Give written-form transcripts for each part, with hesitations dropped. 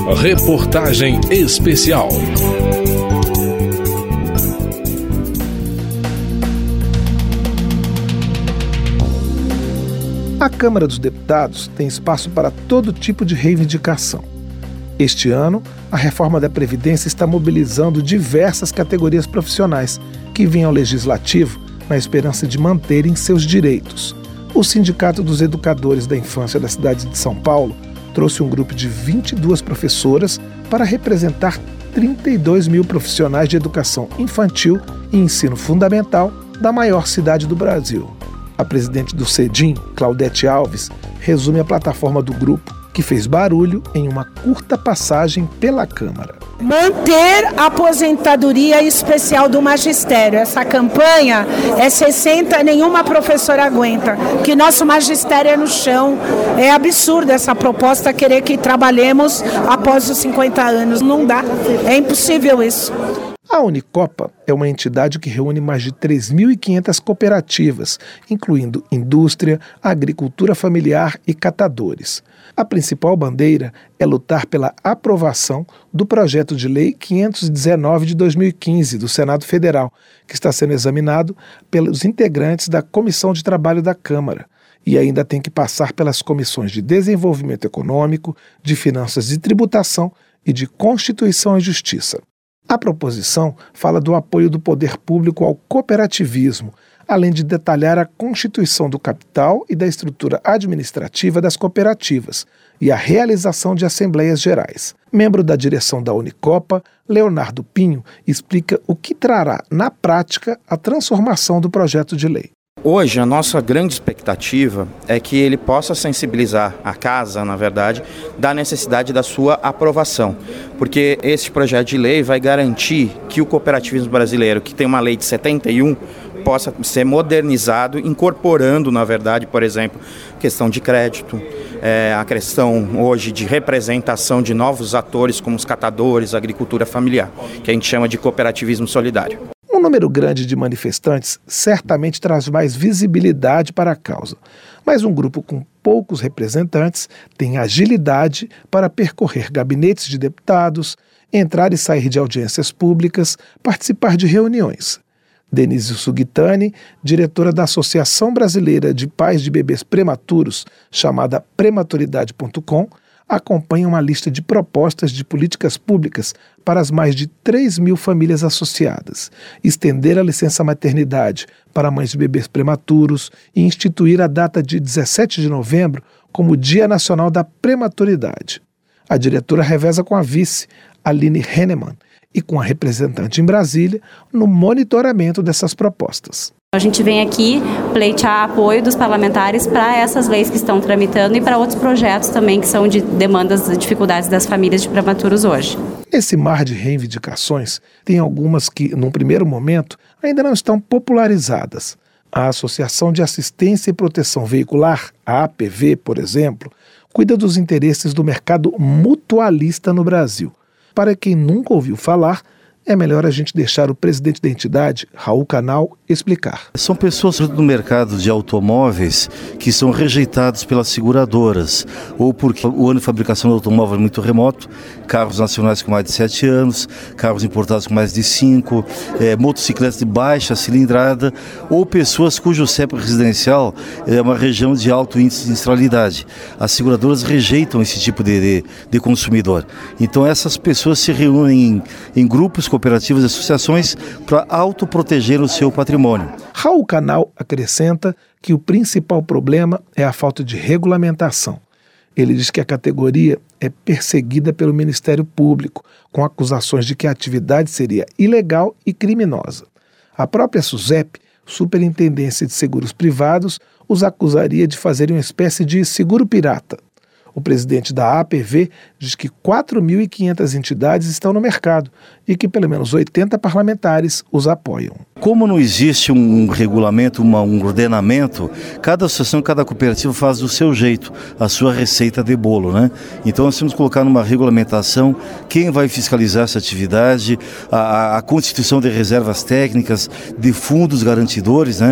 Reportagem especial. A Câmara dos Deputados tem espaço para todo tipo de reivindicação. Este ano, a reforma da Previdência está mobilizando diversas categorias profissionais que vêm ao Legislativo na esperança de manterem seus direitos. O Sindicato dos Educadores da Infância da cidade de São Paulo trouxe um grupo de 22 professoras para representar 32 mil profissionais de educação infantil e ensino fundamental da maior cidade do Brasil. A presidente do CEDIM, Claudete Alves, resume a plataforma do grupo, que fez barulho em uma curta passagem pela Câmara. Manter a aposentadoria especial do magistério. Essa campanha é 60, nenhuma professora aguenta, que nosso magistério é no chão. É absurdo essa proposta querer que trabalhemos após os 50 anos. Não dá, é impossível isso. A Unicopa é uma entidade que reúne mais de 3.500 cooperativas, incluindo indústria, agricultura familiar e catadores. A principal bandeira é lutar pela aprovação do projeto de lei 519 de 2015 do Senado Federal, que está sendo examinado pelos integrantes da Comissão de Trabalho da Câmara e ainda tem que passar pelas comissões de Desenvolvimento Econômico, de Finanças e Tributação e de Constituição e Justiça. A proposição fala do apoio do poder público ao cooperativismo, além de detalhar a constituição do capital e da estrutura administrativa das cooperativas e a realização de assembleias gerais. Membro da direção da Unicopa, Leonardo Pinho explica o que trará, na prática, a transformação do projeto de lei. Hoje, a nossa grande expectativa é que ele possa sensibilizar a casa, na verdade, da necessidade da sua aprovação, porque esse projeto de lei vai garantir que o cooperativismo brasileiro, que tem uma lei de 71, possa ser modernizado, incorporando, na verdade, por exemplo, questão de crédito, a questão hoje de representação de novos atores como os catadores, a agricultura familiar, que a gente chama de cooperativismo solidário. Um número grande de manifestantes certamente traz mais visibilidade para a causa, mas um grupo com poucos representantes tem agilidade para percorrer gabinetes de deputados, entrar e sair de audiências públicas, participar de reuniões. Denise Sugitani, diretora da Associação Brasileira de Pais de Bebês Prematuros, chamada Prematuridade.com, acompanha uma lista de propostas de políticas públicas para as mais de 3 mil famílias associadas, estender a licença maternidade para mães de bebês prematuros e instituir a data de 17 de novembro como Dia Nacional da Prematuridade. A diretora reveza com a vice, Aline Hennemann, e com a representante em Brasília no monitoramento dessas propostas. A gente vem aqui pleitear apoio dos parlamentares para essas leis que estão tramitando e para outros projetos também que são de demandas e dificuldades das famílias de prematuros hoje. Nesse mar de reivindicações, tem algumas que, num primeiro momento, ainda não estão popularizadas. A Associação de Assistência e Proteção Veicular, a APV, por exemplo, cuida dos interesses do mercado mutualista no Brasil. Para quem nunca ouviu falar, é melhor a gente deixar o presidente da entidade, Raul Canal, explicar. São pessoas do mercado de automóveis que são rejeitados pelas seguradoras, ou porque o ano de fabricação do automóvel é muito remoto, carros nacionais com mais de 7 anos, carros importados com mais de 5, motocicletas de baixa cilindrada, ou pessoas cujo CEP residencial é uma região de alto índice de sinistralidade. As seguradoras rejeitam esse tipo de consumidor. Então essas pessoas se reúnem em grupos, cooperativas e associações para autoproteger o seu patrimônio. Raul Canal acrescenta que o principal problema é a falta de regulamentação. Ele diz que a categoria é perseguida pelo Ministério Público, com acusações de que a atividade seria ilegal e criminosa. A própria SUSEP, Superintendência de Seguros Privados, os acusaria de fazerem uma espécie de seguro pirata. O presidente da APV diz que 4.500 entidades estão no mercado e que pelo menos 80 parlamentares os apoiam. Como não existe um regulamento, um ordenamento, cada associação, cada cooperativa faz do seu jeito a sua receita de bolo, né? Então nós temos que colocar numa regulamentação quem vai fiscalizar essa atividade, a constituição de reservas técnicas, de fundos garantidores, né?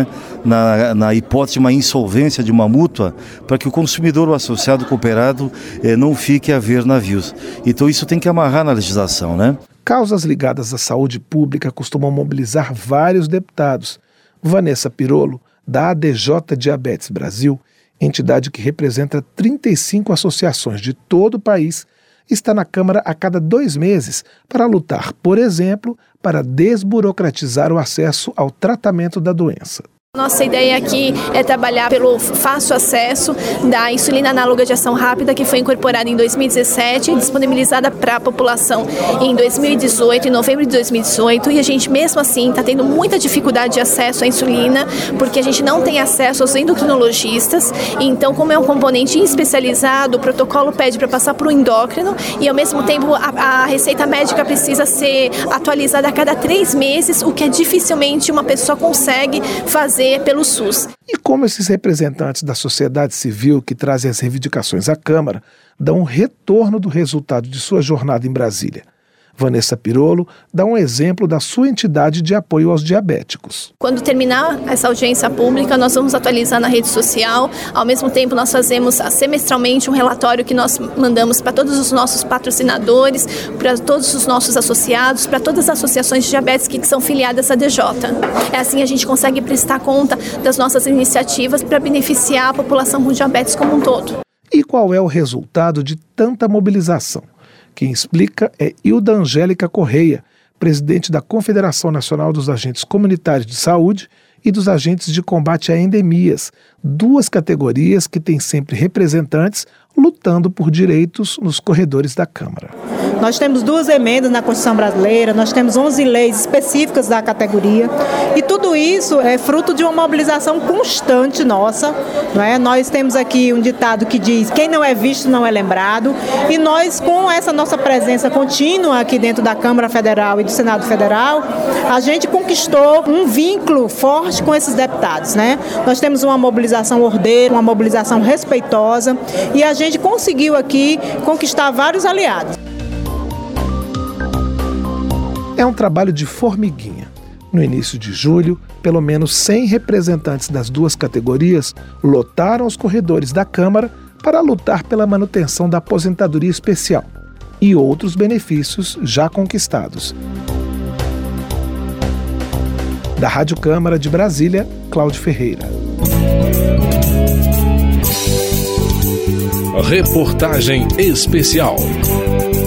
na hipótese de uma insolvência de uma mútua, para que o consumidor, o associado, o cooperado, não fique a ver navios. Então isso tem que amarrar na legislação, né? Causas ligadas à saúde pública costumam mobilizar vários deputados. Vanessa Pirolo, da ADJ Diabetes Brasil, entidade que representa 35 associações de todo o país, está na Câmara a cada 2 meses para lutar, por exemplo, para desburocratizar o acesso ao tratamento da doença. Nossa ideia aqui é trabalhar pelo fácil acesso da insulina análoga de ação rápida, que foi incorporada em 2017 e disponibilizada para a população em 2018, em novembro de 2018, e a gente mesmo assim está tendo muita dificuldade de acesso à insulina, porque a gente não tem acesso aos endocrinologistas. Então, como é um componente especializado, o protocolo pede para passar para o endócrino e, ao mesmo tempo, a receita médica precisa ser atualizada a cada 3 meses, o que dificilmente uma pessoa consegue fazer pelo SUS. E como esses representantes da sociedade civil que trazem as reivindicações à Câmara dão um retorno do resultado de sua jornada em Brasília? Vanessa Pirolo dá um exemplo da sua entidade de apoio aos diabéticos. Quando terminar essa audiência pública, nós vamos atualizar na rede social. Ao mesmo tempo, nós fazemos semestralmente um relatório que nós mandamos para todos os nossos patrocinadores, para todos os nossos associados, para todas as associações de diabetes que são filiadas à DJ. É assim a gente consegue prestar conta das nossas iniciativas para beneficiar a população com diabetes como um todo. E qual é o resultado de tanta mobilização? Quem explica é Hilda Angélica Correia, presidente da Confederação Nacional dos Agentes Comunitários de Saúde e dos Agentes de Combate a Endemias, 2 categorias que têm sempre representantes lutando por direitos nos corredores da Câmara. Nós temos 2 emendas na Constituição brasileira, nós temos 11 leis específicas da categoria e tudo isso é fruto de uma mobilização constante nossa, não é? Nós temos aqui um ditado que diz: quem não é visto não é lembrado, e nós, com essa nossa presença contínua aqui dentro da Câmara Federal e do Senado Federal, a gente conquistou um vínculo forte com esses deputados, né? Nós temos uma mobilização ordeira, uma mobilização respeitosa, e a gente conseguiu aqui conquistar vários aliados. É um trabalho de formiguinha. No início de julho, pelo menos 100 representantes das 2 categorias lotaram os corredores da Câmara para lutar pela manutenção da aposentadoria especial e outros benefícios já conquistados. Da Rádio Câmara de Brasília, Cláudio Ferreira. Reportagem especial.